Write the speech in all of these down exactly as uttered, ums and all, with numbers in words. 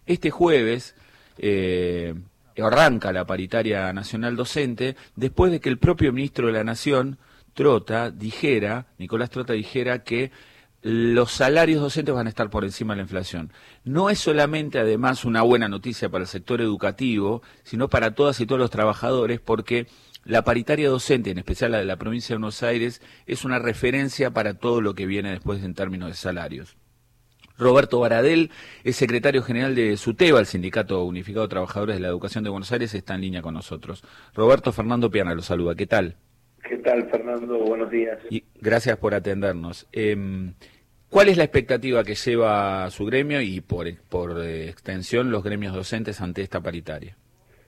Este jueves eh, arranca la paritaria nacional docente después de que el propio ministro de la Nación, Trota, dijera, Nicolás Trota dijera que los salarios docentes van a estar por encima de la inflación. No es solamente, además, una buena noticia para el sector educativo, sino para todas y todos los trabajadores, porque la paritaria docente, en especial la de la provincia de Buenos Aires, es una referencia para todo lo que viene después en términos de salarios. Roberto Baradel es secretario general de SUTEBA, el Sindicato Unificado de Trabajadores de la Educación de Buenos Aires, está en línea con nosotros. Roberto, Fernando Piana lo saluda. ¿Qué tal? ¿Qué tal, Fernando? Buenos días. Y gracias por atendernos. Eh, ¿Cuál es la expectativa que lleva su gremio y por, por eh, extensión los gremios docentes ante esta paritaria?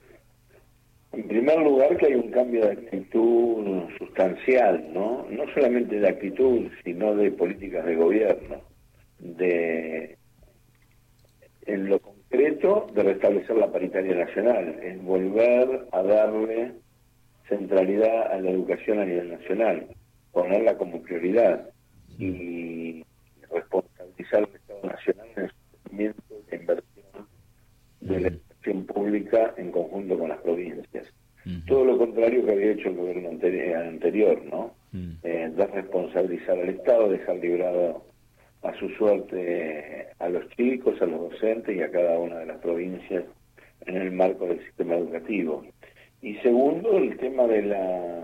En primer lugar, que hay un cambio de actitud sustancial, ¿no? No solamente de actitud, sino de políticas de gobierno. De, en lo concreto, de restablecer la paritaria nacional, es volver a darle centralidad a la educación a nivel nacional, ponerla como prioridad y responsabilizar al Estado Nacional en el sostenimiento de inversión de la educación pública en conjunto con las provincias. Uh-huh. Todo lo contrario que había hecho el gobierno anteri- anterior, ¿no? Uh-huh. Eh, desresponsabilizar al Estado, dejar librado a su suerte a los chicos, a los docentes y a cada una de las provincias en el marco del sistema educativo. Y segundo, el tema de la,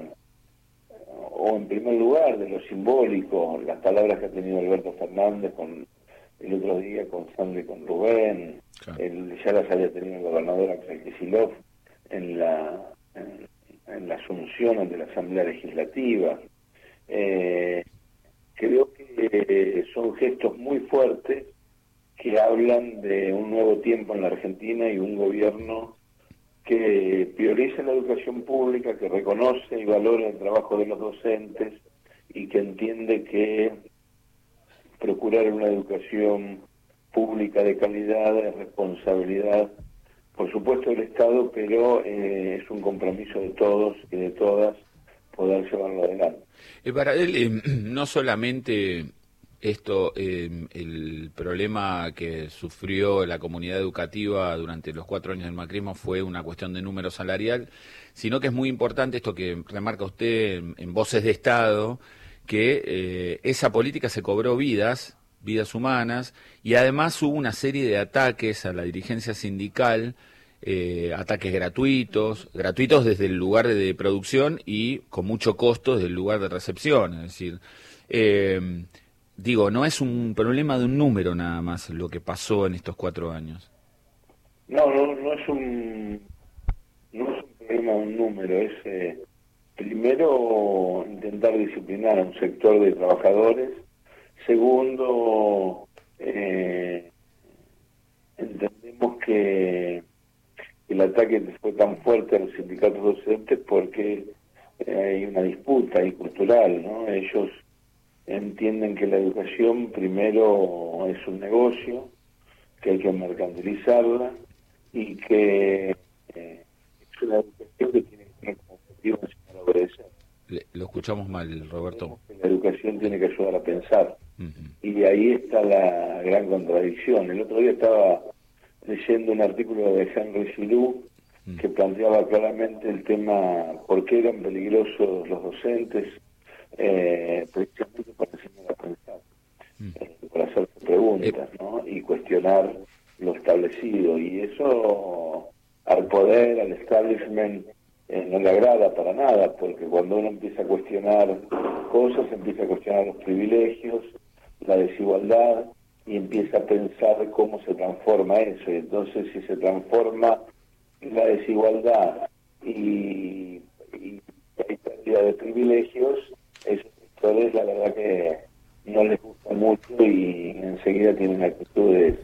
o en primer lugar, de lo simbólico, las palabras que ha tenido Alberto Fernández con el otro día con Sandro y con Rubén, claro. el, ya las había tenido el gobernador Axel Kicillof en la, en, en la asunción ante la Asamblea Legislativa. Eh, creo que son gestos muy fuertes que hablan de un nuevo tiempo en la Argentina y un gobierno que prioriza la educación pública, que reconoce y valora el trabajo de los docentes y que entiende que procurar una educación pública de calidad es responsabilidad, por supuesto, del Estado, pero eh, es un compromiso de todos y de todas poder llevarlo adelante. Eh, para él, eh, no solamente esto, eh, el problema que sufrió la comunidad educativa durante los cuatro años del macrismo fue una cuestión de número salarial, sino que es muy importante esto que remarca usted en, en Voces de Estado, que eh, esa política se cobró vidas, vidas humanas, y además hubo una serie de ataques a la dirigencia sindical, eh, ataques gratuitos, gratuitos desde el lugar de, de producción y con mucho costo desde el lugar de recepción, es decir... Eh, Digo, no es un problema de un número nada más lo que pasó en estos cuatro años. No, no, no es un no es un problema de un número, es eh, primero intentar disciplinar a un sector de trabajadores, segundo eh, entendemos que el ataque fue tan fuerte a los sindicatos docentes porque eh, hay una disputa ahí cultural, ¿no? Ellos entienden que la educación primero es un negocio, que hay que mercantilizarla y que eh, es una educación que tiene que tener como objetivo enseñar a obedecer. Le, lo escuchamos mal, Roberto. La educación tiene que ayudar a pensar. Uh-huh. Y ahí está la gran contradicción. El otro día estaba leyendo un artículo de Henry Giroux uh-huh. que planteaba claramente el tema por qué eran peligrosos los docentes, Eh, precisamente para enseñar a pensar, mm. eh, para hacer preguntas, ¿no? Y cuestionar lo establecido, y eso al poder, al establishment, eh, no le agrada para nada, porque cuando uno empieza a cuestionar cosas, empieza a cuestionar los privilegios, la desigualdad, y empieza a pensar cómo se transforma eso, y entonces si se transforma la desigualdad y, y hay pérdida de privilegios, esos sectores la verdad que no les gusta mucho y enseguida tienen actitudes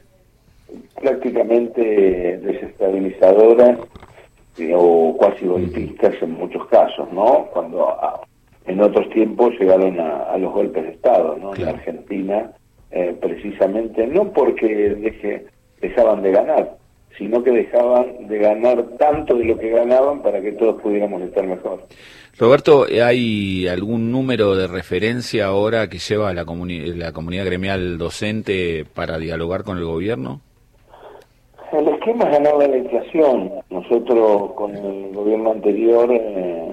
prácticamente desestabilizadoras eh, o cuasi golpistas en muchos casos, ¿no? Cuando a, en otros tiempos llegaron a, a los golpes de Estado, ¿no? Claro. En Argentina, eh, precisamente, no porque deje, dejaban de ganar, sino que dejaban de ganar tanto de lo que ganaban para que todos pudiéramos estar mejor. Roberto, ¿hay algún número de referencia ahora que lleva la, comuni- la comunidad gremial docente para dialogar con el gobierno? El esquema es ganarle a la inflación. Nosotros con el gobierno anterior eh,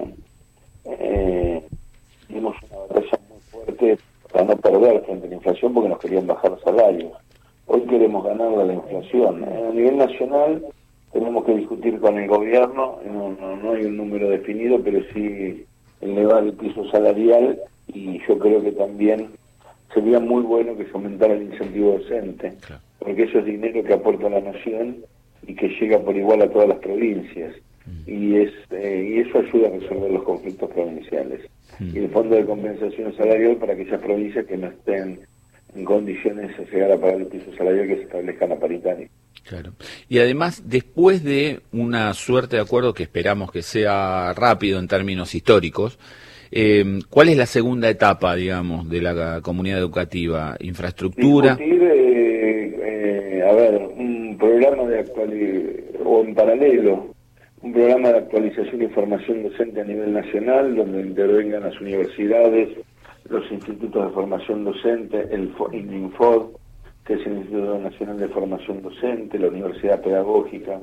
eh, dimos una batalla muy fuerte para no perder frente a la inflación porque nos querían bajar los salarios. Hoy queremos ganarle a la inflación. A nivel nacional tenemos que discutir con el gobierno, no, no, no hay un número definido, pero sí elevar el piso salarial, y yo creo que también sería muy bueno que se aumentara el incentivo docente, claro, porque eso es dinero que aporta la nación y que llega por igual a todas las provincias, mm. y es eh, y eso ayuda a resolver los conflictos provinciales. Mm. Y el fondo de compensación salarial para aquellas provincias que no estén en condiciones de llegar a pagar el piso salarial, que se establezca en la paritaria. Claro. Y además, después de una suerte de acuerdo que esperamos que sea rápido en términos históricos, eh, ¿cuál es la segunda etapa, digamos, de la comunidad educativa? ¿Infraestructura? Discutir, eh, eh, a ver, un programa de actualización, o en paralelo, un programa de actualización y formación docente a nivel nacional, donde intervengan las universidades, los institutos de formación docente, el ININFOD, que es el Instituto Nacional de Formación Docente, la Universidad Pedagógica,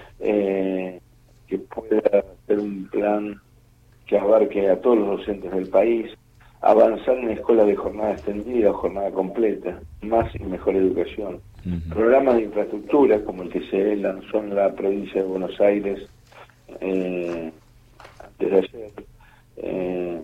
eh, que pueda hacer un plan que abarque a todos los docentes del país, avanzar en escuelas de jornada extendida o jornada completa, más y mejor educación. Uh-huh. Programas de infraestructura, como el que se lanzó en la provincia de Buenos Aires eh, antes de ayer, eh,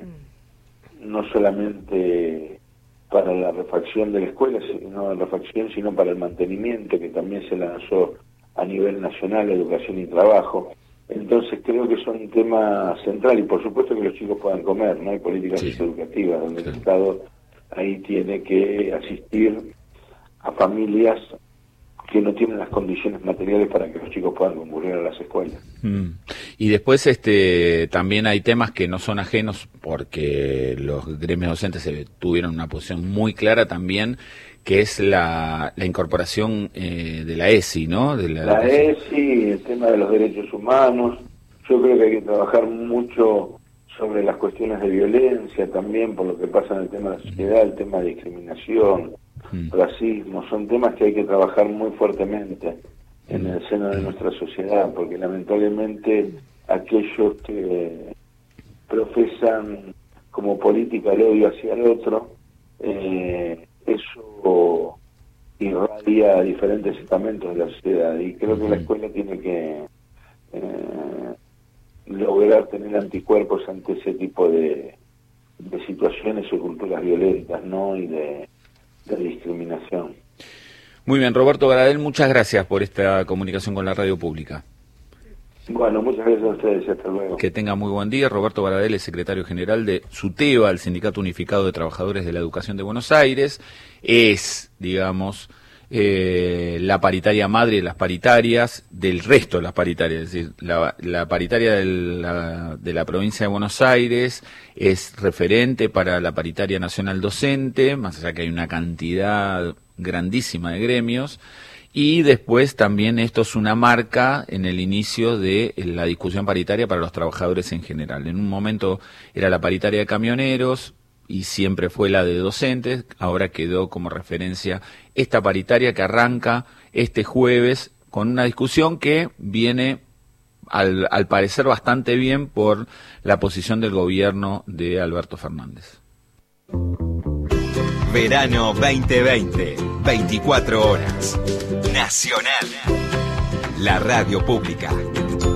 no solamente para la refacción de la escuela, sino la refacción, sino para el mantenimiento, que también se lanzó a nivel nacional, educación y trabajo. Entonces creo que son un tema central, y por supuesto que los chicos puedan comer, ¿no? Hay políticas sí. educativas donde sí. el Estado ahí tiene que asistir a familias que no tienen las condiciones materiales para que los chicos puedan concurrir a las escuelas. Mm. Y después este también hay temas que no son ajenos, porque los gremios docentes se tuvieron una posición muy clara también, que es la, la incorporación eh, de la E S I, ¿no? De la, la E S I, el tema de los derechos humanos. Yo creo que hay que trabajar mucho sobre las cuestiones de violencia también, por lo que pasa en el tema de la sociedad, el tema de discriminación, mm. racismo, son temas que hay que trabajar muy fuertemente en el seno de nuestra sociedad, porque lamentablemente aquellos que profesan como política el odio hacia el otro, eh, eso irradia a diferentes estamentos de la sociedad, y creo que la escuela tiene que eh, lograr tener anticuerpos ante ese tipo de, de situaciones o culturas violentas, ¿no? Y de, de discriminación. Muy bien, Roberto Baradel, muchas gracias por esta comunicación con la radio pública. Bueno, muchas gracias a ustedes, hasta luego. Que tenga muy buen día. Roberto Baradel es secretario general de SUTEBA, el Sindicato Unificado de Trabajadores de la Educación de Buenos Aires. Es, digamos, eh, la paritaria madre de las paritarias, del resto de las paritarias. Es decir, la, la paritaria de la, de la provincia de Buenos Aires es referente para la paritaria nacional docente, más allá que hay una cantidad grandísima de gremios. Y después también esto es una marca en el inicio de la discusión paritaria para los trabajadores en general. En un momento era la paritaria de camioneros y siempre fue la de docentes, ahora quedó como referencia esta paritaria que arranca este jueves con una discusión que viene al, al parecer bastante bien por la posición del gobierno de Alberto Fernández. Verano veinte veinte, veinticuatro horas. Nacional, la radio pública.